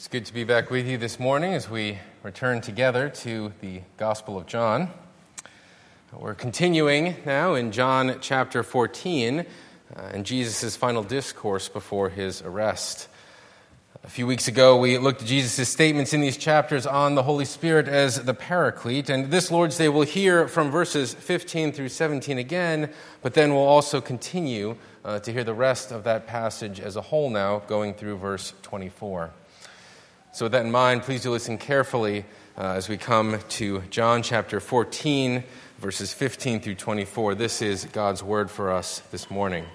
It's good to be back with you this morning as we return together to the Gospel of John. We're continuing now in John chapter 14 and Jesus' final discourse before his arrest. A few weeks ago, we looked at Jesus' statements in these chapters on the Holy Spirit as the Paraclete, and this Lord's Day we'll hear from verses 15 through 17 again, but then we'll also continue to hear the rest of that passage as a whole now, going through verse 24. So with that in mind, please do listen carefully as we come to John chapter 14, verses 15 through 24. This is God's word for us this morning.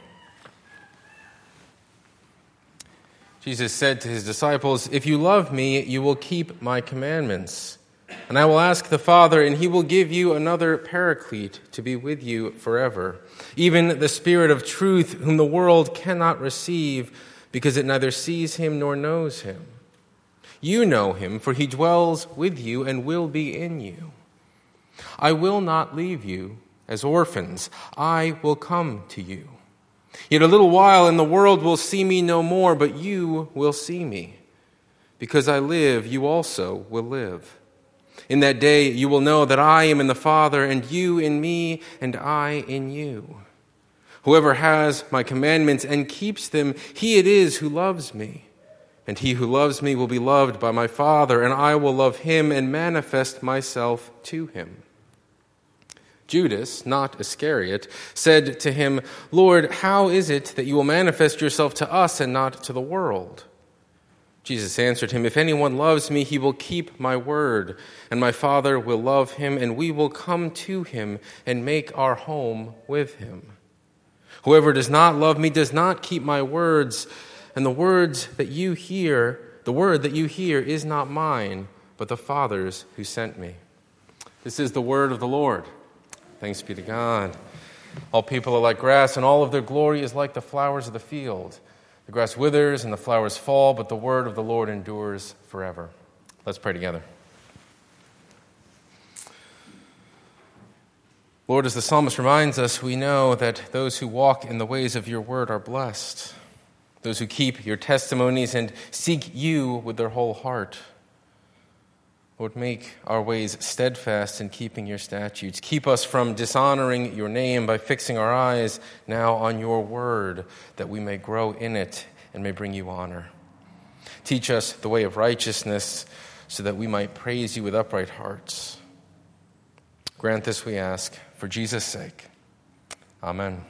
Jesus said to his disciples, "If you love me, you will keep my commandments. And I will ask the Father, and he will give you another Paraclete to be with you forever, even the Spirit of truth, whom the world cannot receive, because it neither sees him nor knows him. You know him, for he dwells with you and will be in you. I will not leave you as orphans. I will come to you. Yet a little while, and the world will see me no more, but you will see me. Because I live, you also will live. In that day you will know that I am in the Father, and you in me, and I in you. Whoever has my commandments and keeps them, he it is who loves me. And he who loves me will be loved by my Father, and I will love him and manifest myself to him." Judas, not Iscariot, said to him, "Lord, how is it that you will manifest yourself to us and not to the world?" Jesus answered him, "If anyone loves me, he will keep my word, and my Father will love him, and we will come to him and make our home with him. Whoever does not love me does not keep my words, and the word that you hear is not mine, but the Father's who sent me." This is the word of the Lord. Thanks be to God. All people are like grass, and all of their glory is like the flowers of the field. The grass withers and the flowers fall, but the word of the Lord endures forever. Let's pray together. Lord, as the psalmist reminds us, we know that those who walk in the ways of your word are blessed. Those who keep your testimonies and seek you with their whole heart. Lord, make our ways steadfast in keeping your statutes. Keep us from dishonoring your name by fixing our eyes now on your word, that we may grow in it and may bring you honor. Teach us the way of righteousness so that we might praise you with upright hearts. Grant this, we ask, for Jesus' sake. Amen.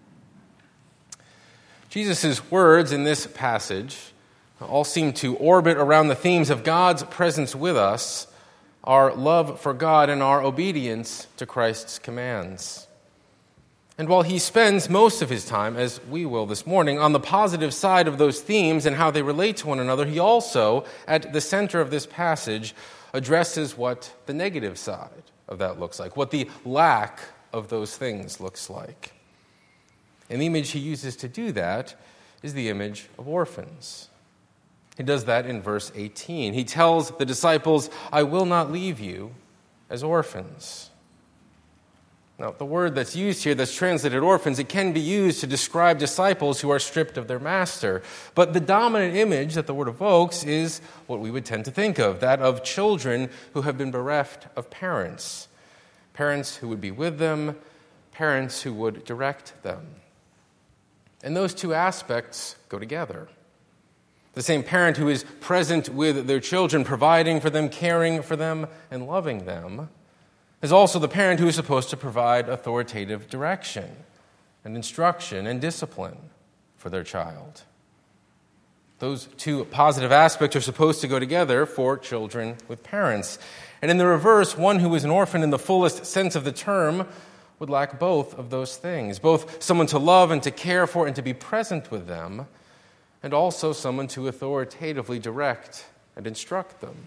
Jesus' words in this passage all seem to orbit around the themes of God's presence with us, our love for God, and our obedience to Christ's commands. And while he spends most of his time, as we will this morning, on the positive side of those themes and how they relate to one another, he also, at the center of this passage, addresses what the negative side of that looks like, what the lack of those things looks like. And the image he uses to do that is the image of orphans. He does that in verse 18. He tells the disciples, "I will not leave you as orphans." Now, the word that's used here, that's translated orphans, it can be used to describe disciples who are stripped of their master. But the dominant image that the word evokes is what we would tend to think of, that of children who have been bereft of parents. Parents who would be with them, parents who would direct them. And those two aspects go together. The same parent who is present with their children, providing for them, caring for them, and loving them, is also the parent who is supposed to provide authoritative direction and instruction and discipline for their child. Those two positive aspects are supposed to go together for children with parents. And in the reverse, one who is an orphan in the fullest sense of the term would lack both of those things, both someone to love and to care for and to be present with them, and also someone to authoritatively direct and instruct them.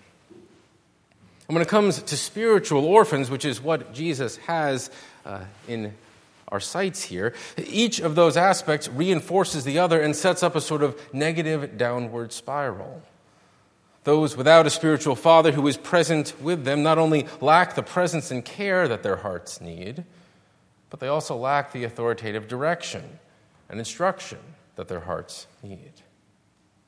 And when it comes to spiritual orphans, which is what Jesus has in our sights here, each of those aspects reinforces the other and sets up a sort of negative downward spiral. Those without a spiritual father who is present with them not only lack the presence and care that their hearts need, but they also lack the authoritative direction and instruction that their hearts need.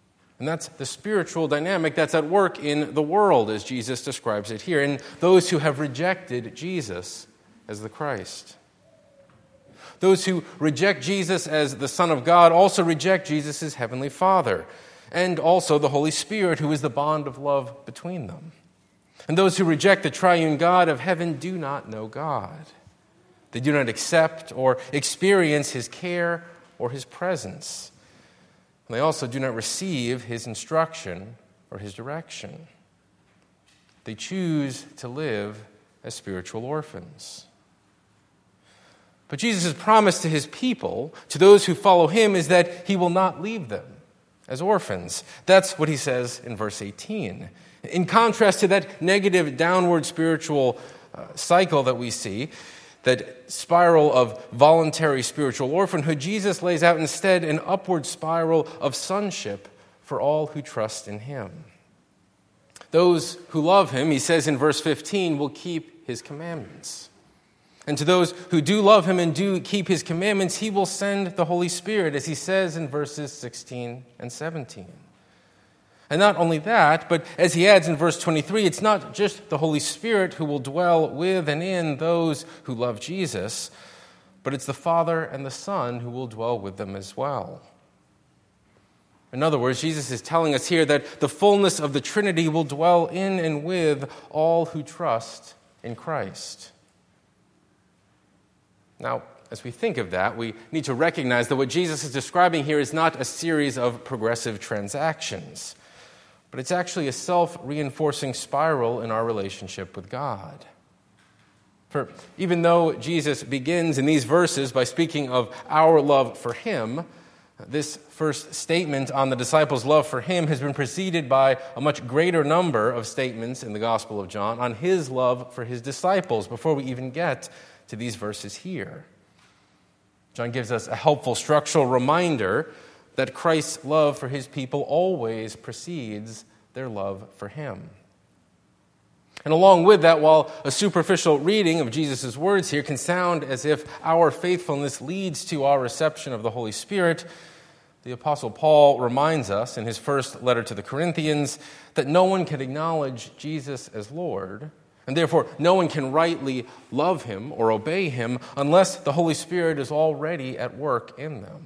And that's the spiritual dynamic that's at work in the world, as Jesus describes it here, in those who have rejected Jesus as the Christ. Those who reject Jesus as the Son of God also reject Jesus as Heavenly Father, and also the Holy Spirit, who is the bond of love between them. And those who reject the triune God of heaven do not know God. They do not accept or experience His care or His presence. And they also do not receive His instruction or His direction. They choose to live as spiritual orphans. But Jesus' promise to His people, to those who follow Him, is that He will not leave them as orphans. That's what He says in verse 18. In contrast to that negative downward spiritual cycle that we see, that spiral of voluntary spiritual orphanhood, Jesus lays out instead an upward spiral of sonship for all who trust in Him. Those who love Him, He says in verse 15, will keep His commandments. And to those who do love Him and do keep His commandments, He will send the Holy Spirit, as He says in verses 16 and 17. And not only that, but as He adds in verse 23, it's not just the Holy Spirit who will dwell with and in those who love Jesus, but it's the Father and the Son who will dwell with them as well. In other words, Jesus is telling us here that the fullness of the Trinity will dwell in and with all who trust in Christ. Now, as we think of that, we need to recognize that what Jesus is describing here is not a series of progressive transactions, but it's actually a self-reinforcing spiral in our relationship with God. For even though Jesus begins in these verses by speaking of our love for Him, this first statement on the disciples' love for Him has been preceded by a much greater number of statements in the Gospel of John on His love for His disciples before we even get to these verses here. John gives us a helpful structural reminder that Christ's love for His people always precedes their love for Him. And along with that, while a superficial reading of Jesus' words here can sound as if our faithfulness leads to our reception of the Holy Spirit, the Apostle Paul reminds us in his first letter to the Corinthians that no one can acknowledge Jesus as Lord, and therefore no one can rightly love Him or obey Him unless the Holy Spirit is already at work in them.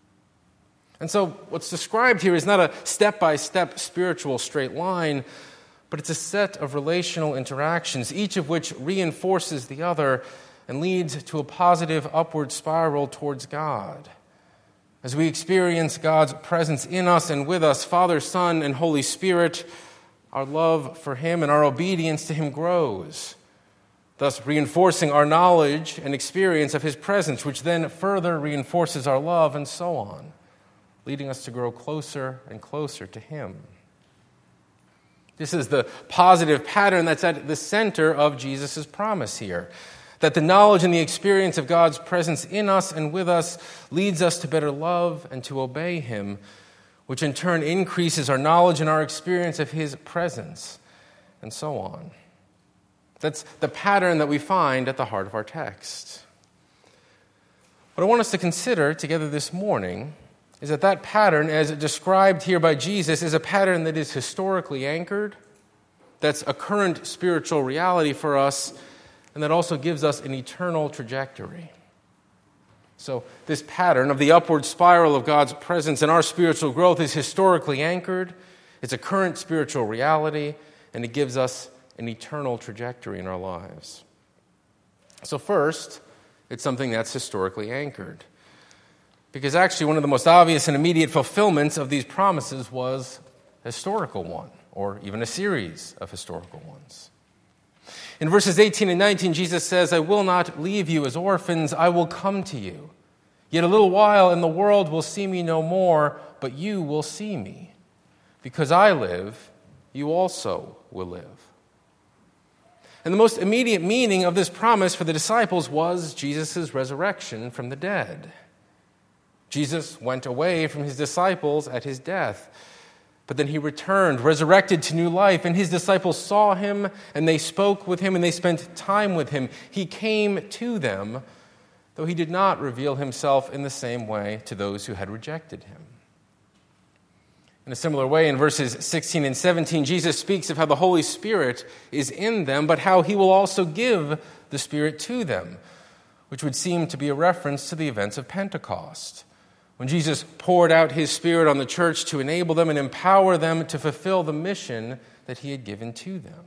And so what's described here is not a step-by-step spiritual straight line, but it's a set of relational interactions, each of which reinforces the other and leads to a positive upward spiral towards God. As we experience God's presence in us and with us, Father, Son, and Holy Spirit, our love for Him and our obedience to Him grows, thus reinforcing our knowledge and experience of His presence, which then further reinforces our love, and so on, leading us to grow closer and closer to Him. This is the positive pattern that's at the center of Jesus' promise here, that the knowledge and the experience of God's presence in us and with us leads us to better love and to obey Him, which in turn increases our knowledge and our experience of His presence, and so on. That's the pattern that we find at the heart of our text. What I want us to consider together this morning is that pattern, as described here by Jesus, is a pattern that is historically anchored, that's a current spiritual reality for us, and that also gives us an eternal trajectory. So this pattern of the upward spiral of God's presence in our spiritual growth is historically anchored, it's a current spiritual reality, and it gives us an eternal trajectory in our lives. So first, it's something that's historically anchored. Because actually one of the most obvious and immediate fulfillments of these promises was a historical one, or even a series of historical ones. In verses 18 and 19, Jesus says, "I will not leave you as orphans, I will come to you. Yet a little while and the world will see me no more, but you will see me. Because I live, you also will live." And the most immediate meaning of this promise for the disciples was Jesus' resurrection from the dead. Jesus went away from His disciples at His death, but then He returned, resurrected to new life, and His disciples saw Him, and they spoke with Him, and they spent time with Him. He came to them, though He did not reveal Himself in the same way to those who had rejected Him. In a similar way, in verses 16 and 17, Jesus speaks of how the Holy Spirit is in them, but how he will also give the Spirit to them, which would seem to be a reference to the events of Pentecost, when Jesus poured out his Spirit on the church to enable them and empower them to fulfill the mission that he had given to them.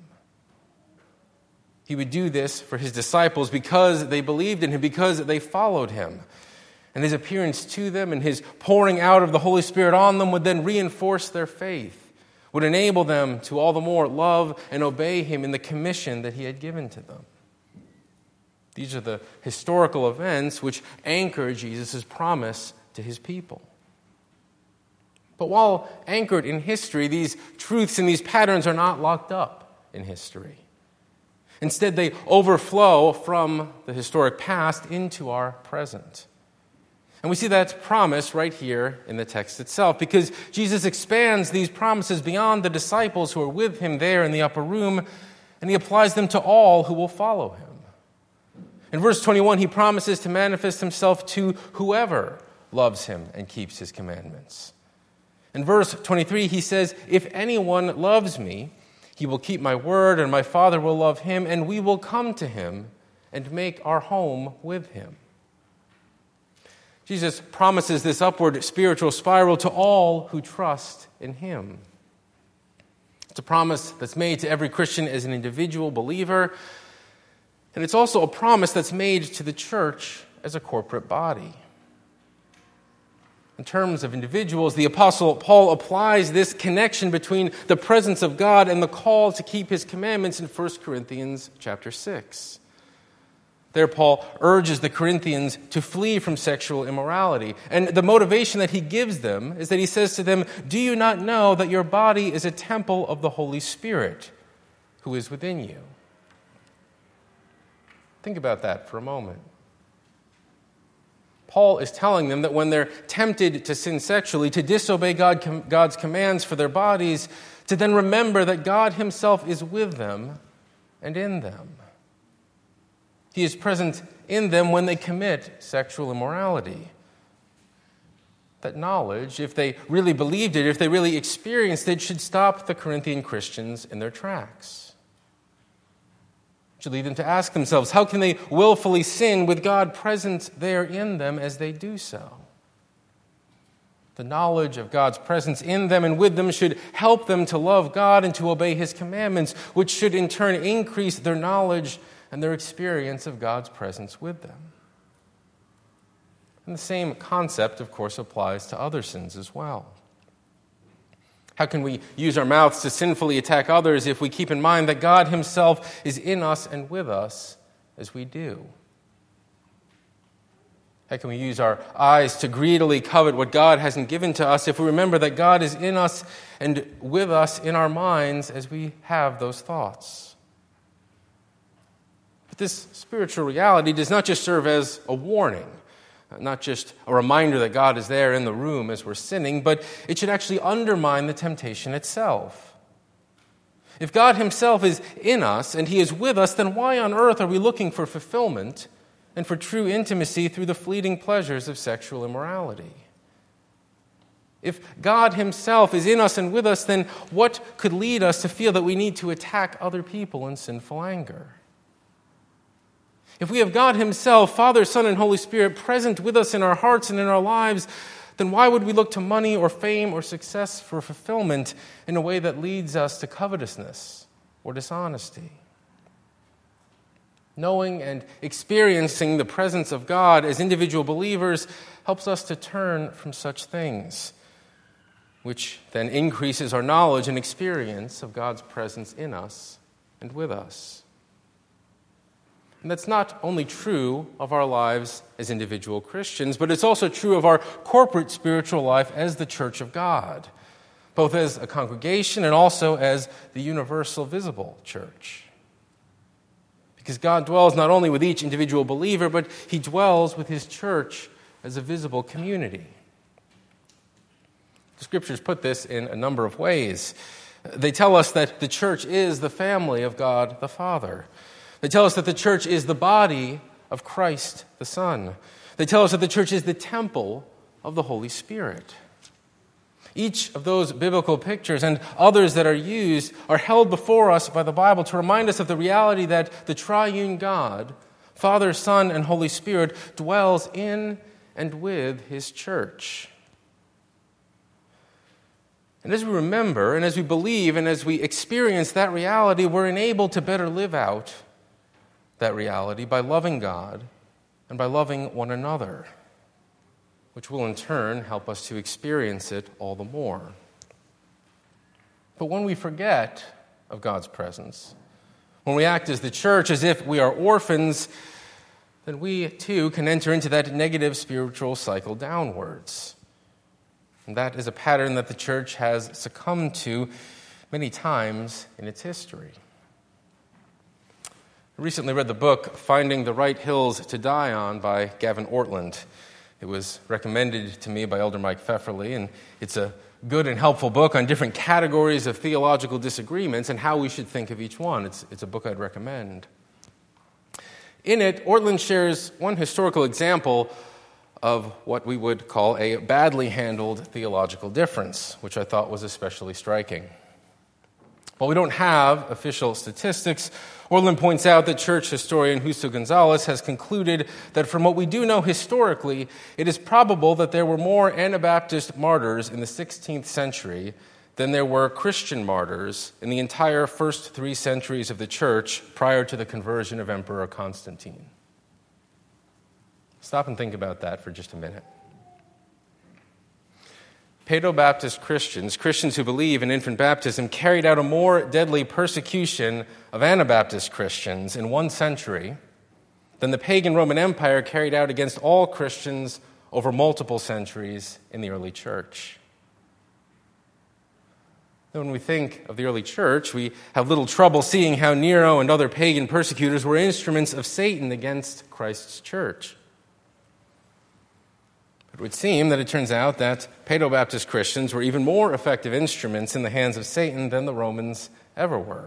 He would do this for his disciples because they believed in him, because they followed him. And his appearance to them and his pouring out of the Holy Spirit on them would then reinforce their faith, would enable them to all the more love and obey him in the commission that he had given to them. These are the historical events which anchor Jesus' promise to his people. But while anchored in history, these truths and these patterns are not locked up in history. Instead, they overflow from the historic past into our present. And we see that promise right here in the text itself, because Jesus expands these promises beyond the disciples who are with him there in the upper room, and he applies them to all who will follow him. In verse 21, he promises to manifest himself to whoever loves him and keeps his commandments. In verse 23, he says, "If anyone loves me, he will keep my word, and my Father will love him, and we will come to him and make our home with him." Jesus promises this upward spiritual spiral to all who trust in him. It's a promise that's made to every Christian as an individual believer, and it's also a promise that's made to the church as a corporate body. In terms of individuals, the Apostle Paul applies this connection between the presence of God and the call to keep his commandments in 1 Corinthians chapter 6. There, Paul urges the Corinthians to flee from sexual immorality. And the motivation that he gives them is that he says to them, "Do you not know that your body is a temple of the Holy Spirit who is within you?" Think about that for a moment. Paul is telling them that when they're tempted to sin sexually, to disobey God's commands for their bodies, to then remember that God himself is with them and in them. He is present in them when they commit sexual immorality. That knowledge, if they really believed it, if they really experienced it, should stop the Corinthian Christians in their tracks. It should lead them to ask themselves, how can they willfully sin with God present there in them as they do so? The knowledge of God's presence in them and with them should help them to love God and to obey his commandments, which should in turn increase their knowledge and their experience of God's presence with them. And the same concept, of course, applies to other sins as well. How can we use our mouths to sinfully attack others if we keep in mind that God himself is in us and with us as we do? How can we use our eyes to greedily covet what God hasn't given to us if we remember that God is in us and with us in our minds as we have those thoughts? But this spiritual reality does not just serve as a warning, not just a reminder that God is there in the room as we're sinning, but it should actually undermine the temptation itself. If God himself is in us and he is with us, then why on earth are we looking for fulfillment and for true intimacy through the fleeting pleasures of sexual immorality? If God himself is in us and with us, then what could lead us to feel that we need to attack other people in sinful anger? If we have God himself, Father, Son, and Holy Spirit present with us in our hearts and in our lives, then why would we look to money or fame or success for fulfillment in a way that leads us to covetousness or dishonesty? Knowing and experiencing the presence of God as individual believers helps us to turn from such things, which then increases our knowledge and experience of God's presence in us and with us. And that's not only true of our lives as individual Christians, but it's also true of our corporate spiritual life as the Church of God, both as a congregation and also as the universal visible church. Because God dwells not only with each individual believer, but he dwells with his church as a visible community. The Scriptures put this in a number of ways. They tell us that the church is the family of God the Father. They tell us that the church is the body of Christ the Son. They tell us that the church is the temple of the Holy Spirit. Each of those biblical pictures and others that are used are held before us by the Bible to remind us of the reality that the triune God, Father, Son, and Holy Spirit, dwells in and with His church. And as we remember, and as we believe, and as we experience that reality, we're enabled to better live out that reality by loving God and by loving one another, which will in turn help us to experience it all the more. But when we forget of God's presence, when we act as the church as if we are orphans, then we too can enter into that negative spiritual cycle downwards. And that is a pattern that the church has succumbed to many times in its history. I recently read the book Finding the Right Hills to Die On by Gavin Ortlund. It was recommended to me by Elder Mike Pfefferly, and it's a good and helpful book on different categories of theological disagreements and how we should think of each one. It's a book I'd recommend. In it, Ortlund shares one historical example of what we would call a badly handled theological difference, which I thought was especially striking. While we don't have official statistics, Ortlund points out that church historian Justo Gonzalez has concluded that from what we do know historically, it is probable that there were more Anabaptist martyrs in the 16th century than there were Christian martyrs in the entire first 3 centuries of the church prior to the conversion of Emperor Constantine. Stop and think about that for just a minute. Paedo-Baptist Christians who believe in infant baptism, carried out a more deadly persecution of Anabaptist Christians in 1 century than the pagan Roman Empire carried out against all Christians over multiple centuries in the early church. When we think of the early church, we have little trouble seeing how Nero and other pagan persecutors were instruments of Satan against Christ's church. It would seem that it turns out that Paedo-Baptist Christians were even more effective instruments in the hands of Satan than the Romans ever were.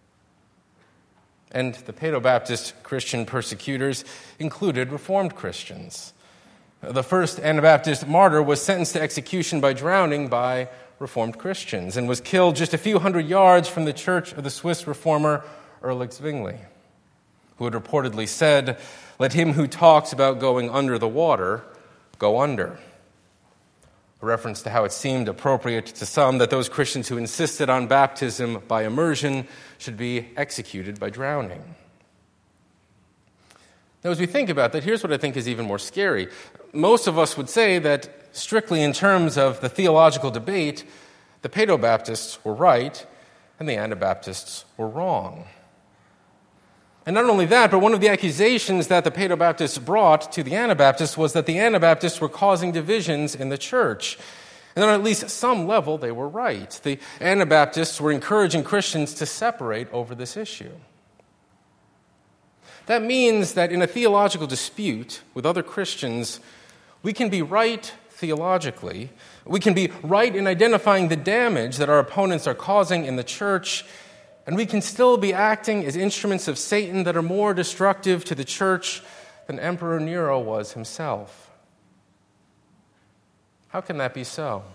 And the Paedo-Baptist Christian persecutors included Reformed Christians. The first Anabaptist martyr was sentenced to execution by drowning by Reformed Christians and was killed just a few hundred yards from the church of the Swiss reformer Ulrich Zwingli, who had reportedly said, "Let him who talks about going under the water go under." A reference to how it seemed appropriate to some that those Christians who insisted on baptism by immersion should be executed by drowning. Now, as we think about that, here's what I think is even more scary. Most of us would say that, strictly in terms of the theological debate, the Paedo-Baptists were right and the Anabaptists were wrong. And not only that, but one of the accusations that the Paedo-Baptists brought to the Anabaptists was that the Anabaptists were causing divisions in the church. And on at least some level, they were right. The Anabaptists were encouraging Christians to separate over this issue. That means that in a theological dispute with other Christians, we can be right theologically, we can be right in identifying the damage that our opponents are causing in the church, and we can still be acting as instruments of Satan that are more destructive to the church than Emperor Nero was himself. How can that be so?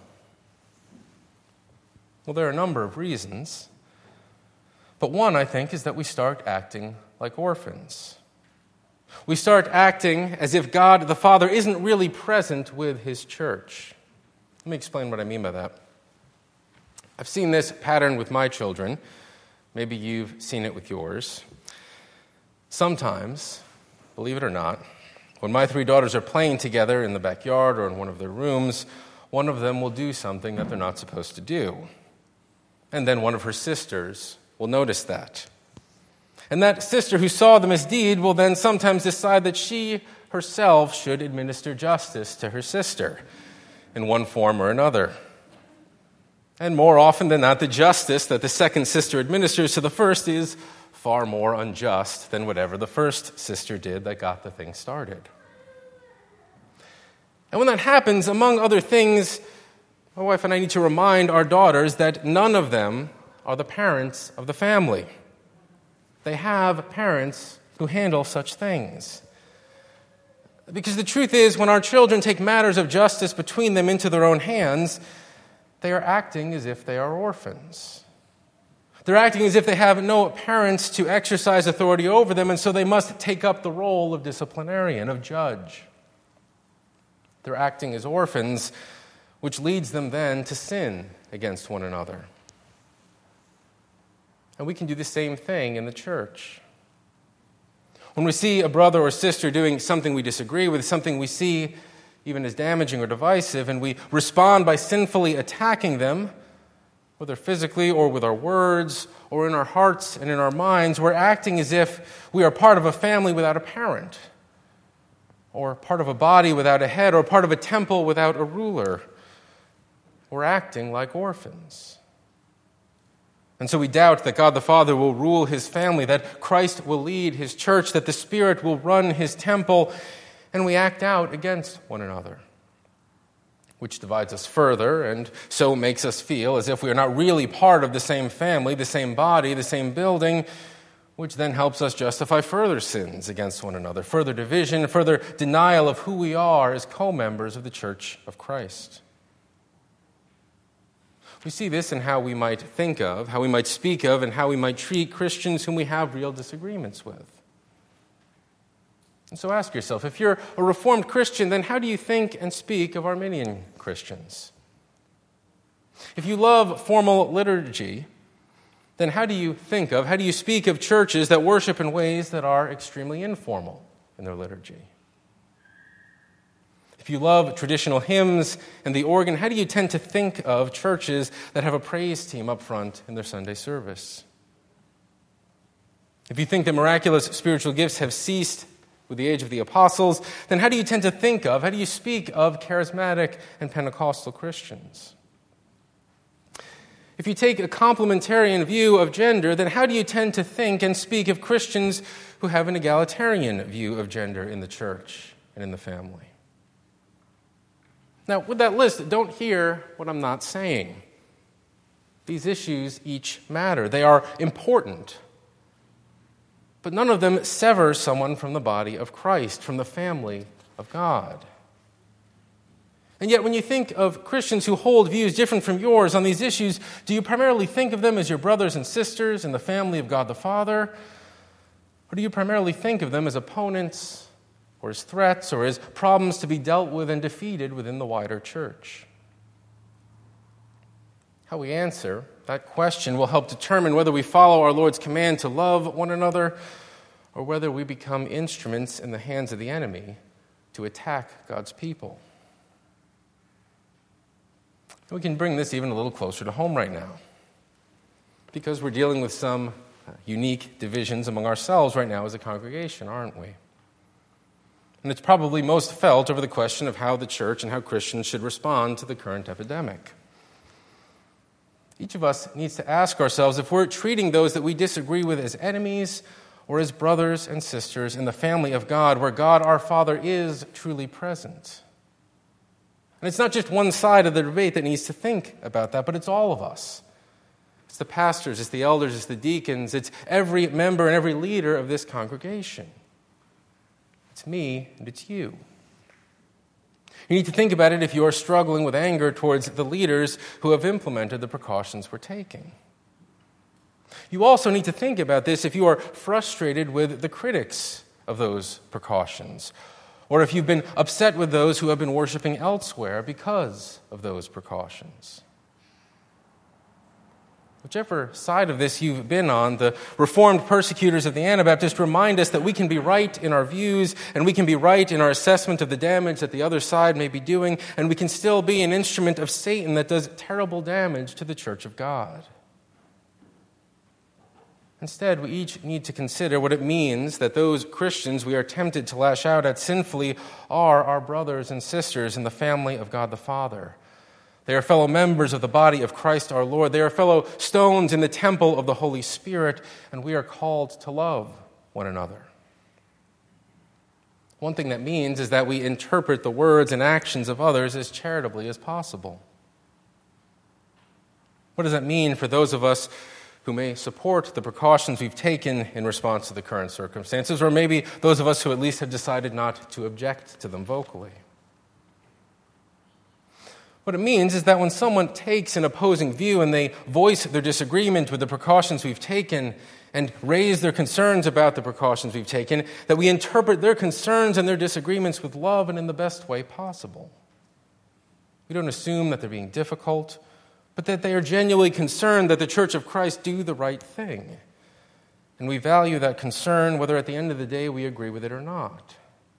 Well, there are a number of reasons. But one, I think, is that we start acting like orphans. We start acting as if God the Father isn't really present with His church. Let me explain what I mean by that. I've seen this pattern with my children. Maybe you've seen it with yours. Sometimes, believe it or not, when my 3 daughters are playing together in the backyard or in one of their rooms, one of them will do something that they're not supposed to do. And then one of her sisters will notice that. And that sister who saw the misdeed will then sometimes decide that she herself should administer justice to her sister in one form or another. And more often than not, the justice that the second sister administers to the first is far more unjust than whatever the first sister did that got the thing started. And when that happens, among other things, my wife and I need to remind our daughters that none of them are the parents of the family. They have parents who handle such things. Because the truth is, when our children take matters of justice between them into their own hands, they are acting as if they are orphans. They're acting as if they have no parents to exercise authority over them, and so they must take up the role of disciplinarian, of judge. They're acting as orphans, which leads them then to sin against one another. And we can do the same thing in the church. When we see a brother or sister doing something we disagree with, something we see even as damaging or divisive, and we respond by sinfully attacking them, whether physically or with our words or in our hearts and in our minds, we're acting as if we are part of a family without a parent, or part of a body without a head, or part of a temple without a ruler. We're acting like orphans. And so we doubt that God the Father will rule his family, that Christ will lead his church, that the Spirit will run his temple, and we act out against one another, which divides us further and so makes us feel as if we are not really part of the same family, the same body, the same building, which then helps us justify further sins against one another, further division, further denial of who we are as co-members of the Church of Christ. We see this in how we might think of, how we might speak of, and how we might treat Christians whom we have real disagreements with. And so ask yourself, if you're a Reformed Christian, then how do you think and speak of Arminian Christians? If you love formal liturgy, then how do you speak of churches that worship in ways that are extremely informal in their liturgy? If you love traditional hymns and the organ, how do you tend to think of churches that have a praise team up front in their Sunday service? If you think that miraculous spiritual gifts have ceased with the age of the apostles, then how do you speak of charismatic and Pentecostal Christians? If you take a complementarian view of gender, then how do you tend to think and speak of Christians who have an egalitarian view of gender in the church and in the family? Now, with that list, don't hear what I'm not saying. These issues each matter. They are important. But none of them sever someone from the body of Christ, from the family of God. And yet, when you think of Christians who hold views different from yours on these issues, do you primarily think of them as your brothers and sisters in the family of God the Father? Or do you primarily think of them as opponents, or as threats, or as problems to be dealt with and defeated within the wider church? How we answer that question will help determine whether we follow our Lord's command to love one another, or whether we become instruments in the hands of the enemy to attack God's people. We can bring this even a little closer to home right now, because we're dealing with some unique divisions among ourselves right now as a congregation, aren't we? And it's probably most felt over the question of how the church and how Christians should respond to the current epidemic. Each of us needs to ask ourselves if we're treating those that we disagree with as enemies or as brothers and sisters in the family of God, where God our Father is truly present. And it's not just one side of the debate that needs to think about that, but it's all of us. It's the pastors, it's the elders, it's the deacons, it's every member and every leader of this congregation. It's me and it's you. You need to think about it if you are struggling with anger towards the leaders who have implemented the precautions we're taking. You also need to think about this if you are frustrated with the critics of those precautions, or if you've been upset with those who have been worshiping elsewhere because of those precautions. Whichever side of this you've been on, the Reformed persecutors of the Anabaptists remind us that we can be right in our views, and we can be right in our assessment of the damage that the other side may be doing, and we can still be an instrument of Satan that does terrible damage to the Church of God. Instead, we each need to consider what it means that those Christians we are tempted to lash out at sinfully are our brothers and sisters in the family of God the Father. They are fellow members of the body of Christ our Lord. They are fellow stones in the temple of the Holy Spirit, and we are called to love one another. One thing that means is that we interpret the words and actions of others as charitably as possible. What does that mean for those of us who may support the precautions we've taken in response to the current circumstances, or maybe those of us who at least have decided not to object to them vocally? What it means is that when someone takes an opposing view and they voice their disagreement with the precautions we've taken and raise their concerns about the precautions we've taken, that we interpret their concerns and their disagreements with love and in the best way possible. We don't assume that they're being difficult, but that they are genuinely concerned that the Church of Christ do the right thing. And we value that concern whether at the end of the day we agree with it or not.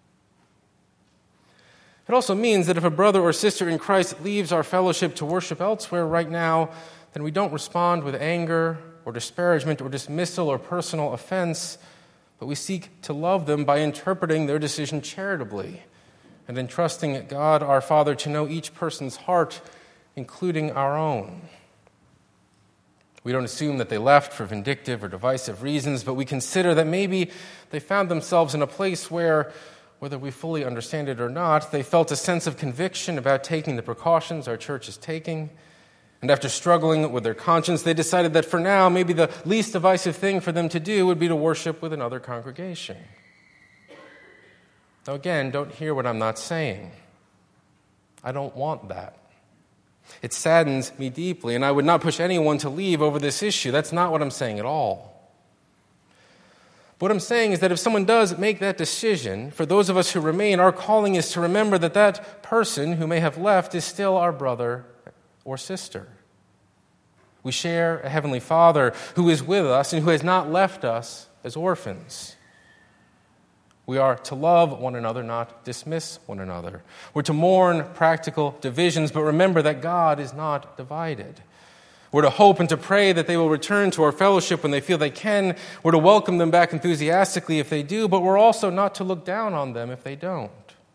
It also means that if a brother or sister in Christ leaves our fellowship to worship elsewhere right now, then we don't respond with anger or disparagement or dismissal or personal offense, but we seek to love them by interpreting their decision charitably and entrusting God our Father to know each person's heart, including our own. We don't assume that they left for vindictive or divisive reasons, but we consider that maybe they found themselves in a place where, whether we fully understand it or not, they felt a sense of conviction about taking the precautions our church is taking. And after struggling with their conscience, they decided that for now, maybe the least divisive thing for them to do would be to worship with another congregation. Now again, don't hear what I'm not saying. I don't want that. It saddens me deeply, and I would not push anyone to leave over this issue. That's not what I'm saying at all. What I'm saying is that if someone does make that decision, for those of us who remain, our calling is to remember that that person who may have left is still our brother or sister. We share a Heavenly Father who is with us and who has not left us as orphans. We are to love one another, not dismiss one another. We're to mourn practical divisions, but remember that God is not divided. We're to hope and to pray that they will return to our fellowship when they feel they can. We're to welcome them back enthusiastically if they do, but we're also not to look down on them if they don't.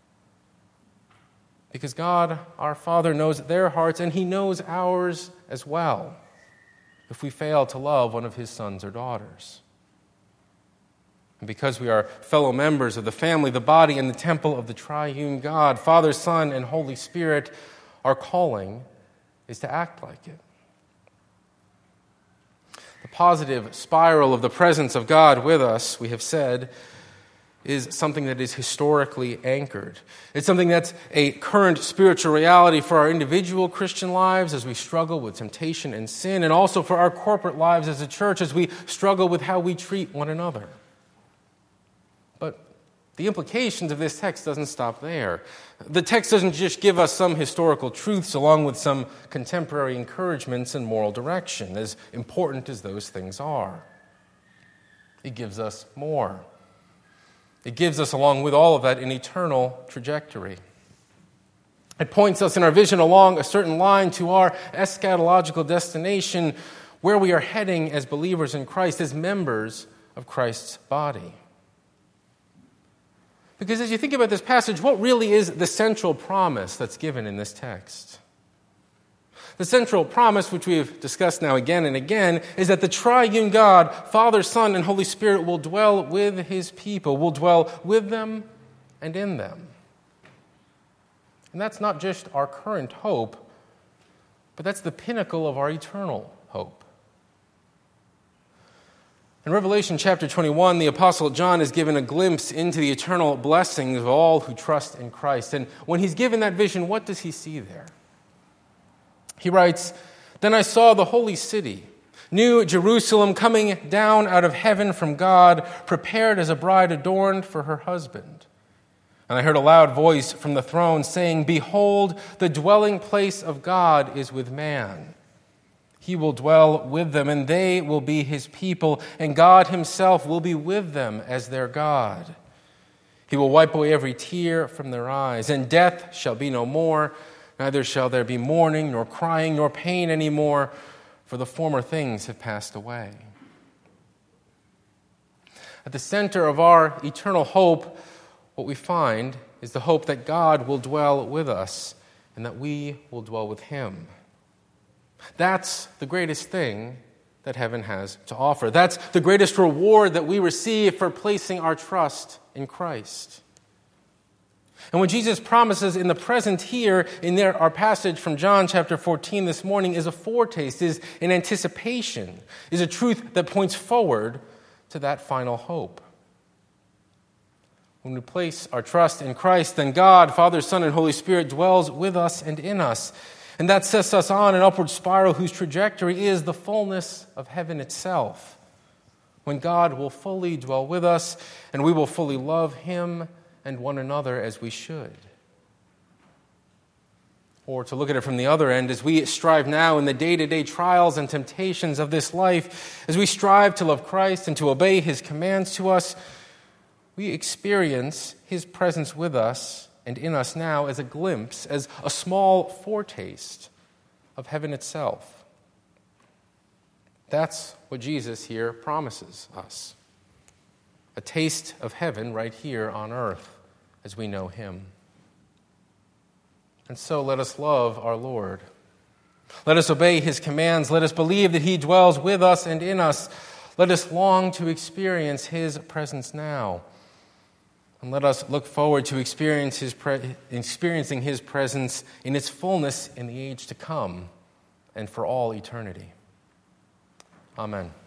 Because God, our Father, knows their hearts, and He knows ours as well if we fail to love one of His sons or daughters. And because we are fellow members of the family, the body, and the temple of the triune God, Father, Son, and Holy Spirit, our calling is to act like it. The positive spiral of the presence of God with us, we have said, is something that is historically anchored. It's something that's a current spiritual reality for our individual Christian lives as we struggle with temptation and sin, and also for our corporate lives as a church as we struggle with how we treat one another. But the implications of this text doesn't stop there. The text doesn't just give us some historical truths along with some contemporary encouragements and moral direction, as important as those things are. It gives us more. It gives us, along with all of that, an eternal trajectory. It points us in our vision along a certain line to our eschatological destination, where we are heading as believers in Christ, as members of Christ's body. Because as you think about this passage, what really is the central promise that's given in this text? The central promise, which we've discussed now again and again, is that the triune God, Father, Son, and Holy Spirit will dwell with His people, will dwell with them and in them. And that's not just our current hope, but that's the pinnacle of our eternal hope. In Revelation chapter 21, the Apostle John is given a glimpse into the eternal blessings of all who trust in Christ. And when he's given that vision, what does he see there? He writes, "Then I saw the holy city, New Jerusalem, coming down out of heaven from God, prepared as a bride adorned for her husband. And I heard a loud voice from the throne saying, 'Behold, the dwelling place of God is with man. He will dwell with them, and they will be His people, and God Himself will be with them as their God. He will wipe away every tear from their eyes, and death shall be no more. Neither shall there be mourning, nor crying, nor pain any more, for the former things have passed away.'" At the center of our eternal hope, what we find is the hope that God will dwell with us, and that we will dwell with Him. That's the greatest thing that heaven has to offer. That's the greatest reward that we receive for placing our trust in Christ. And what Jesus promises in the present here, our passage from John chapter 14 this morning, is a foretaste, is an anticipation, is a truth that points forward to that final hope. When we place our trust in Christ, then God, Father, Son, and Holy Spirit dwells with us and in us. And that sets us on an upward spiral whose trajectory is the fullness of heaven itself, when God will fully dwell with us and we will fully love Him and one another as we should. Or to look at it from the other end, as we strive now in the day-to-day trials and temptations of this life, as we strive to love Christ and to obey His commands to us, we experience His presence with us and in us now as a glimpse, as a small foretaste of heaven itself. That's what Jesus here promises us. A taste of heaven right here on earth as we know Him. And so let us love our Lord. Let us obey His commands. Let us believe that He dwells with us and in us. Let us long to experience His presence now. And let us look forward to experiencing His presence in its fullness in the age to come and for all eternity. Amen.